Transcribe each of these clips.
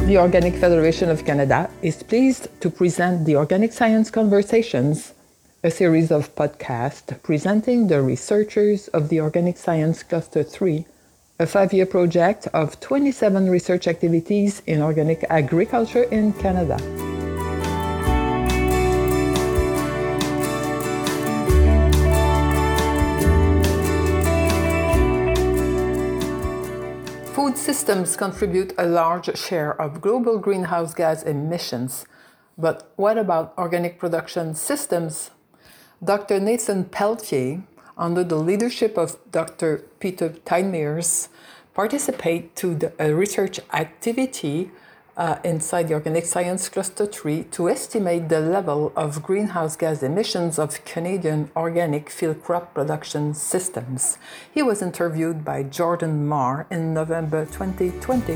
The Organic Federation of Canada is pleased to present the Organic Science Conversations, a series of podcasts presenting the researchers of the Organic Science Cluster 3, a 5-year project of 27 research activities in organic agriculture in Canada. Food systems contribute a large share of global greenhouse gas emissions. But what about organic production systems? Dr. Nathan Pelletier, under the leadership of Dr. Peter Tijmers, participate to a research activity inside the Organic Science Cluster 3 to estimate the level of greenhouse gas emissions of Canadian organic field crop production systems. He was interviewed by Jordan Marr in November 2020.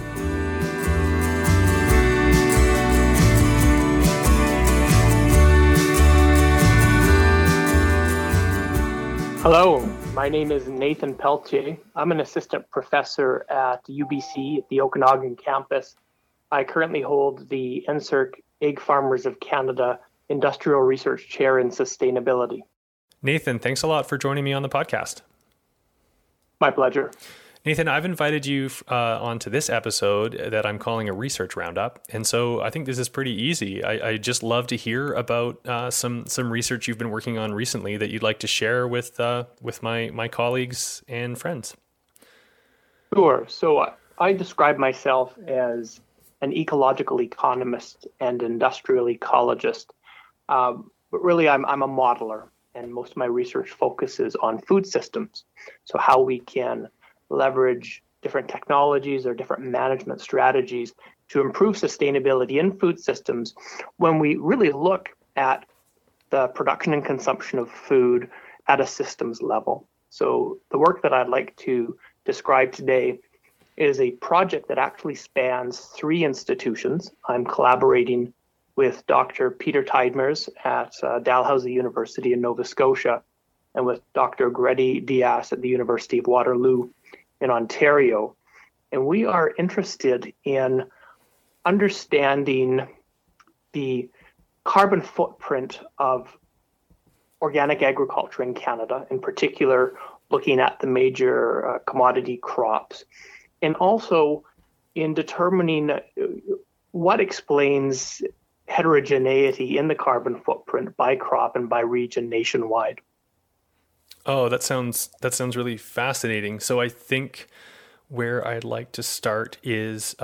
Hello, my name is Nathan Pelletier. I'm an assistant professor at UBC at the Okanagan campus. I currently hold the NSERC Egg Farmers of Canada Industrial Research Chair in Sustainability. Nathan, thanks a lot for joining me on the podcast. My pleasure. Nathan, I've invited you onto this episode that I'm calling a research roundup. And so I think this is pretty easy. I just love to hear about some research you've been working on recently that you'd like to share with my colleagues and friends. Sure. So I describe myself as an ecological economist and industrial ecologist. But really, I'm a modeler, and most of my research focuses on food systems. So how we can leverage different technologies or different management strategies to improve sustainability in food systems when we really look at the production and consumption of food at a systems level. So the work that I'd like to describe today is a project that actually spans 3 institutions. I'm collaborating with Dr. Peter Tijmers at Dalhousie University in Nova Scotia and with Dr. Grady Diaz at the University of Waterloo in Ontario. And we are interested in understanding the carbon footprint of organic agriculture in Canada, in particular, looking at the major commodity crops, and also in determining what explains heterogeneity in the carbon footprint by crop and by region nationwide. Oh, that sounds really fascinating. So I think where I'd like to start is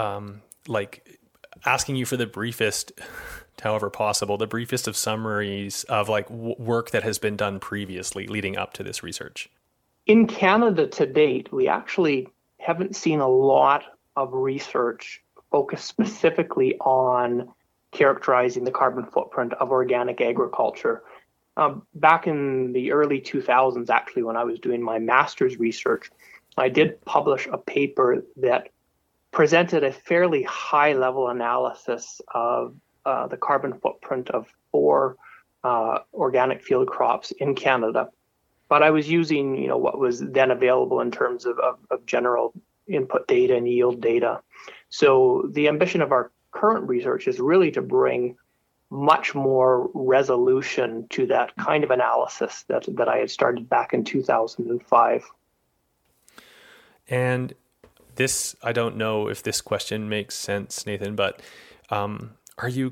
asking you for the briefest, however possible, the briefest of summaries of work that has been done previously leading up to this research. In Canada to date, we actually haven't seen a lot of research focused specifically on characterizing the carbon footprint of organic agriculture. Back in the early 2000s, actually, when I was doing my master's research, I did publish a paper that presented a fairly high-level analysis of the carbon footprint of 4 organic field crops in Canada. But I was using, what was then available in terms of general input data and yield data. So the ambition of our current research is really to bring much more resolution to that kind of analysis that I had started back in 2005. And this, I don't know if this question makes sense, Nathan, but are you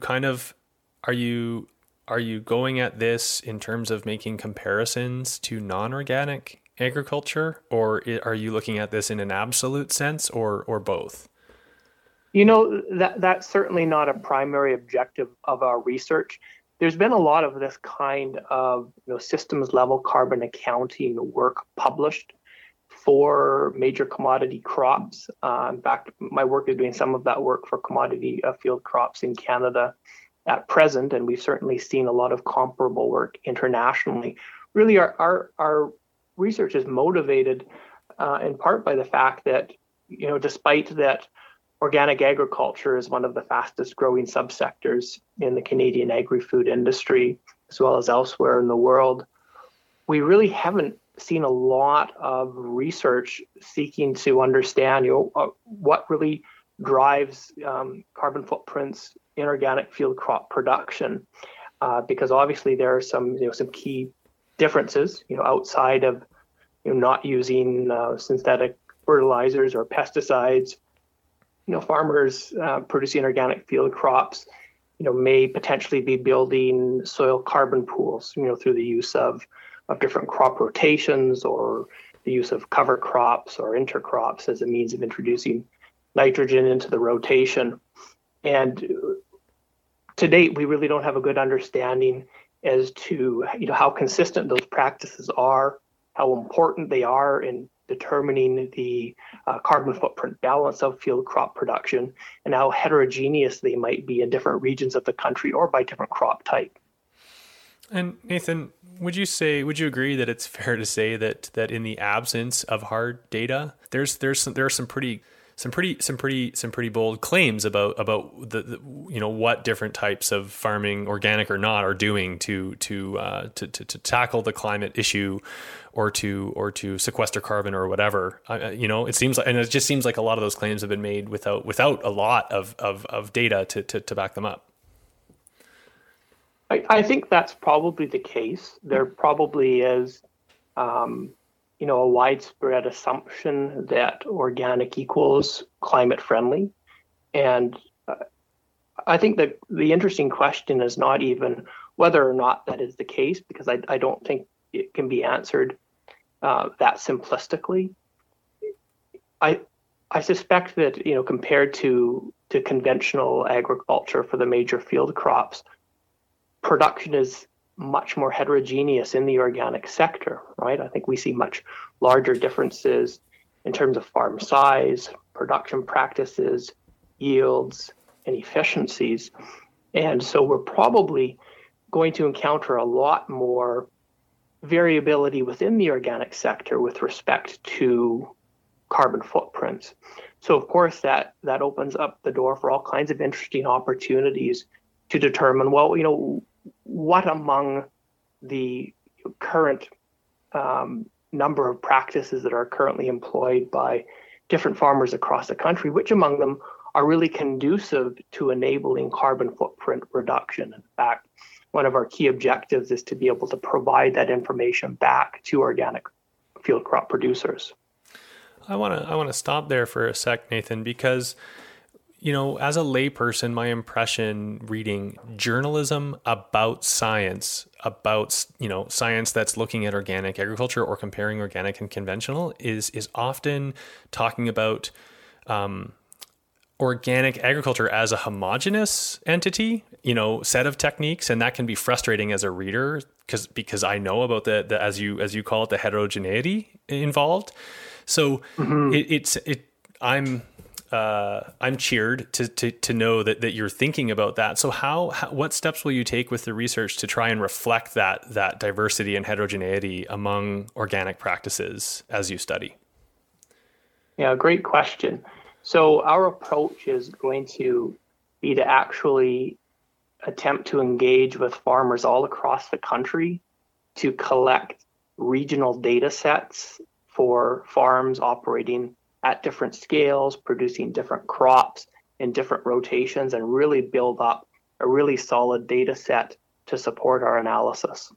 going at this in terms of making comparisons to non-organic agriculture, or are you looking at this in an absolute sense, or both? That's certainly not a primary objective of our research. There's been a lot of this kind of systems level carbon accounting work published for major commodity crops. In fact, my work is doing some of that work for commodity field crops in Canada at present, and we've certainly seen a lot of comparable work internationally. Really, our research is motivated in part by the fact that, despite that organic agriculture is one of the fastest growing subsectors in the Canadian agri-food industry, as well as elsewhere in the world, we really haven't seen a lot of research seeking to understand what really drives carbon footprints in organic field crop production, because obviously there are some key differences outside of not using synthetic fertilizers or pesticides. Farmers producing organic field crops may potentially be building soil carbon pools through the use of different crop rotations or the use of cover crops or intercrops as a means of introducing nitrogen into the rotation. And to date, we really don't have a good understanding as to how consistent those practices are, how important they are in determining the carbon footprint balance of field crop production, and how heterogeneous they might be in different regions of the country or by different crop type. And Nathan, would you agree that it's fair to say that in the absence of hard data, there are some pretty bold claims about the what different types of farming, organic or not, are doing to tackle the climate issue or to sequester carbon or whatever. It seems like, and it just seems like a lot of those claims have been made without a lot of data to back them up. I think that's probably the case. There probably is, a widespread assumption that organic equals climate friendly. And I think that the interesting question is not even whether or not that is the case, because I don't think it can be answered that simplistically. I suspect that, compared to conventional agriculture for the major field crops, production is much more heterogeneous in the organic sector, right? I think we see much larger differences in terms of farm size, production practices, yields, and efficiencies. And so we're probably going to encounter a lot more variability within the organic sector with respect to carbon footprints. So of course that opens up the door for all kinds of interesting opportunities to determine, what among the current number of practices that are currently employed by different farmers across the country, which among them are really conducive to enabling carbon footprint reduction. In fact, one of our key objectives is to be able to provide that information back to organic field crop producers. I want to stop there for a sec, Nathan, because as a layperson, my impression reading journalism about science that's looking at organic agriculture or comparing organic and conventional is often talking about organic agriculture as a homogeneous entity, set of techniques, and that can be frustrating as a reader because I know about the as you call it, the heterogeneity involved. So I'm cheered to know that you're thinking about that. So what steps will you take with the research to try and reflect that diversity and heterogeneity among organic practices as you study? Yeah, great question. So our approach is going to be to actually attempt to engage with farmers all across the country to collect regional data sets for farms operating at different scales, producing different crops in different rotations, and really build up a really solid data set to support our analysis.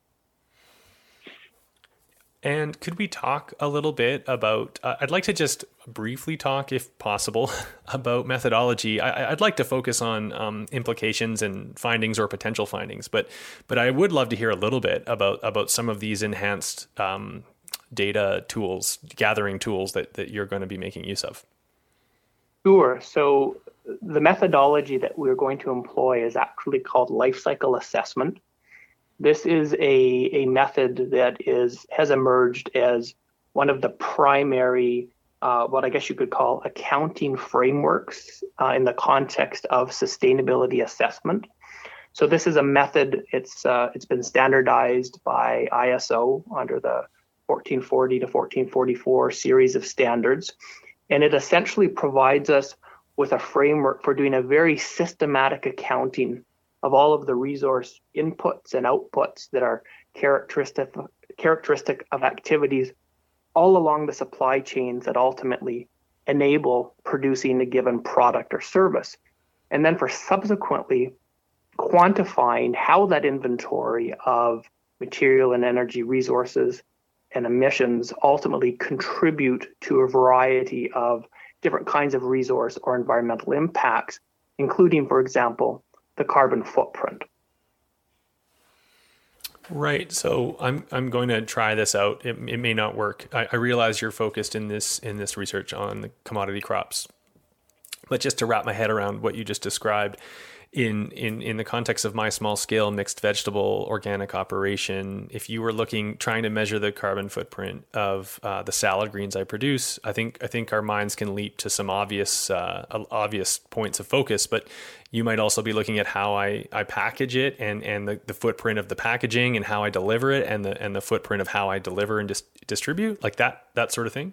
And could we talk a little bit about, I'd like to just briefly talk, if possible, about methodology. I'd like to focus on implications and findings or potential findings, but I would love to hear a little bit about some of these enhanced data tools, gathering tools that you're going to be making use of. Sure. So the methodology that we're going to employ is actually called life cycle assessment. This is a method that has emerged as one of the primary, what I guess you could call accounting frameworks in the context of sustainability assessment. So this is a method, it's been standardized by ISO under the 1440 to 1444 series of standards. And it essentially provides us with a framework for doing a very systematic accounting of all of the resource inputs and outputs that are characteristic of activities all along the supply chains that ultimately enable producing a given product or service. And then for subsequently quantifying how that inventory of material and energy resources and emissions ultimately contribute to a variety of different kinds of resource or environmental impacts, including, for example, the carbon footprint. Right. So I'm going to try this out. It may not work. I realize you're focused in this research on the commodity crops, but just to wrap my head around what you just described, in the context of my small scale mixed vegetable organic operation, if you were trying to measure the carbon footprint of the salad greens I produce, I think our minds can leap to some obvious points of focus, but you might also be looking at how I package it and the footprint of the packaging and how I deliver it and the footprint of how I deliver and distribute, like that sort of thing.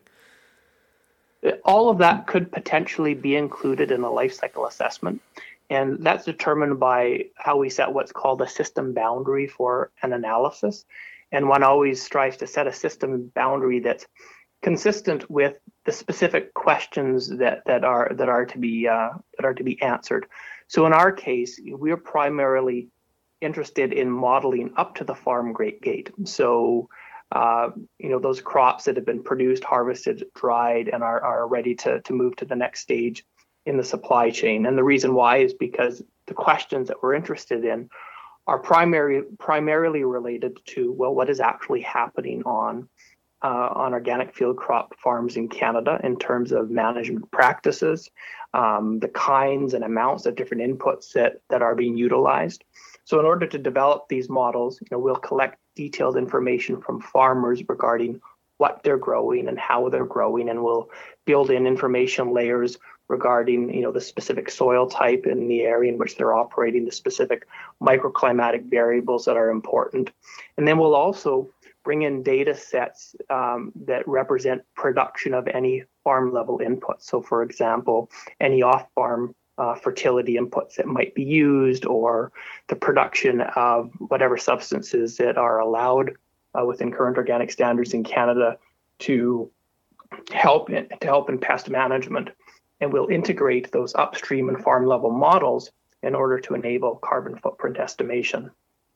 All of that could potentially be included in a life cycle assessment. And that's determined by how we set what's called a system boundary for an analysis. And one always strives to set a system boundary that's consistent with the specific questions that are to be answered. So in our case, we are primarily interested in modeling up to the farm gate. So those crops that have been produced, harvested, dried, and are ready to move to the next stage in the supply chain. And the reason why is because the questions that we're interested in are primarily related to, well, what is actually happening on organic field crop farms in Canada in terms of management practices, the kinds and amounts of different inputs that are being utilized. So in order to develop these models, we'll collect detailed information from farmers regarding what they're growing and how they're growing, and we'll build in information layers regarding the specific soil type in the area in which they're operating, the specific microclimatic variables that are important. And then we'll also bring in data sets that represent production of any farm level inputs. So for example, any off-farm fertility inputs that might be used, or the production of whatever substances that are allowed within current organic standards in Canada to help in pest management. And we'll integrate those upstream and farm level models in order to enable carbon footprint estimation.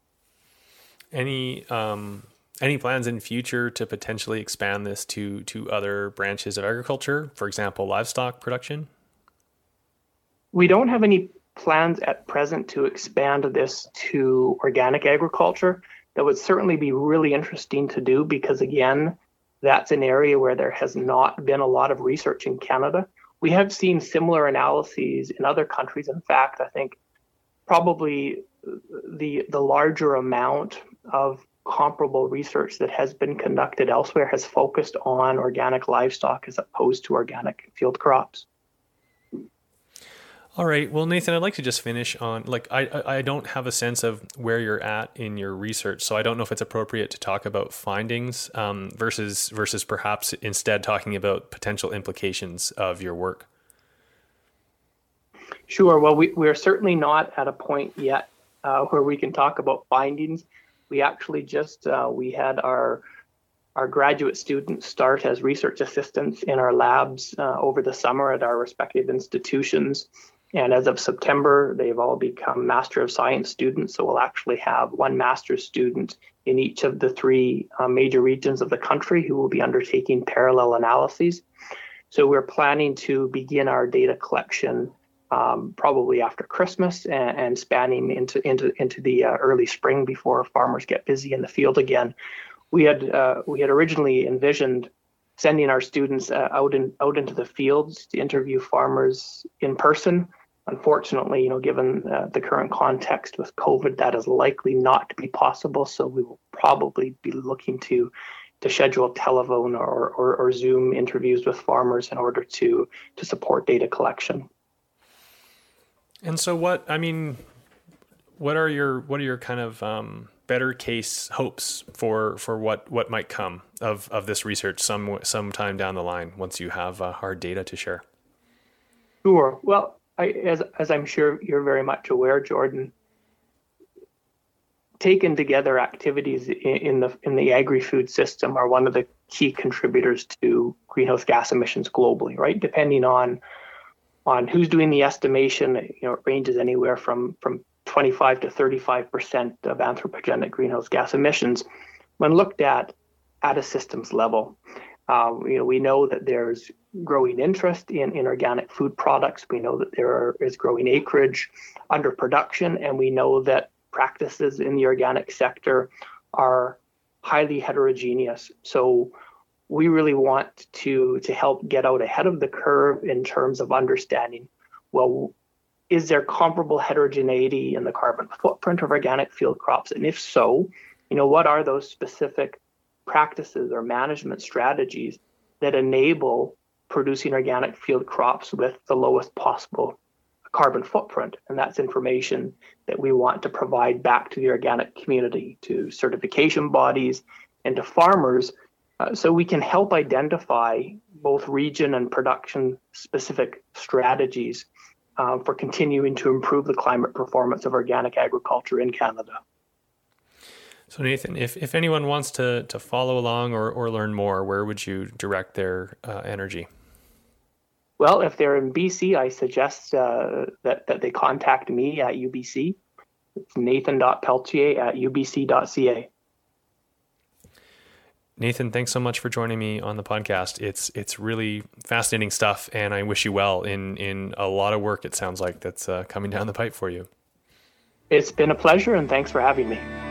Any plans in future to potentially expand this to other branches of agriculture, for example, livestock production? We don't have any plans at present to expand this to organic agriculture. That would certainly be really interesting to do because, again, that's an area where there has not been a lot of research in Canada. We have seen similar analyses in other countries. In fact, I think probably the larger amount of comparable research that has been conducted elsewhere has focused on organic livestock as opposed to organic field crops. All right. Well, Nathan, I'd like to just finish on, I don't have a sense of where you're at in your research, so I don't know if it's appropriate to talk about findings versus perhaps instead talking about potential implications of your work. Sure. Well, we're certainly not at a point yet where we can talk about findings. We actually we had our graduate students start as research assistants in our labs over the summer at our respective institutions. And as of September, they've all become Master of Science students. So we'll actually have one master's student in each of the three major regions of the country who will be undertaking parallel analyses. So we're planning to begin our data collection probably after Christmas and spanning into the early spring before farmers get busy in the field again. We had originally envisioned sending our students out into the fields to interview farmers in person. Unfortunately, given the current context with COVID, that is likely not to be possible. So we will probably be looking to schedule telephone or Zoom interviews with farmers in order to support data collection. And so what are your kind of better case hopes for what might come of this research sometime down the line once you have hard data to share? Sure. Well, as I'm sure you're very much aware, Jordan, taken together, activities in the agri-food system are one of the key contributors to greenhouse gas emissions globally, right? Depending on who's doing the estimation, it ranges anywhere from 25 to 35% of anthropogenic greenhouse gas emissions when looked at a systems level. We know that there's growing interest in organic food products. We know that there is growing acreage under production, and we know that practices in the organic sector are highly heterogeneous. So we really want to help get out ahead of the curve in terms of understanding, well, is there comparable heterogeneity in the carbon footprint of organic field crops? And if so, what are those specific practices or management strategies that enable producing organic field crops with the lowest possible carbon footprint? And that's information that we want to provide back to the organic community, to certification bodies, and to farmers, so we can help identify both region and production specific strategies for continuing to improve the climate performance of organic agriculture in Canada. So Nathan, if anyone wants to follow along or learn more, where would you direct their energy? Well, if they're in BC, I suggest that they contact me at UBC. It's nathan.peltier@ubc.ca. Nathan, thanks so much for joining me on the podcast. It's really fascinating stuff, and I wish you well in a lot of work, it sounds like, that's coming down the pipe for you. It's been a pleasure, and thanks for having me.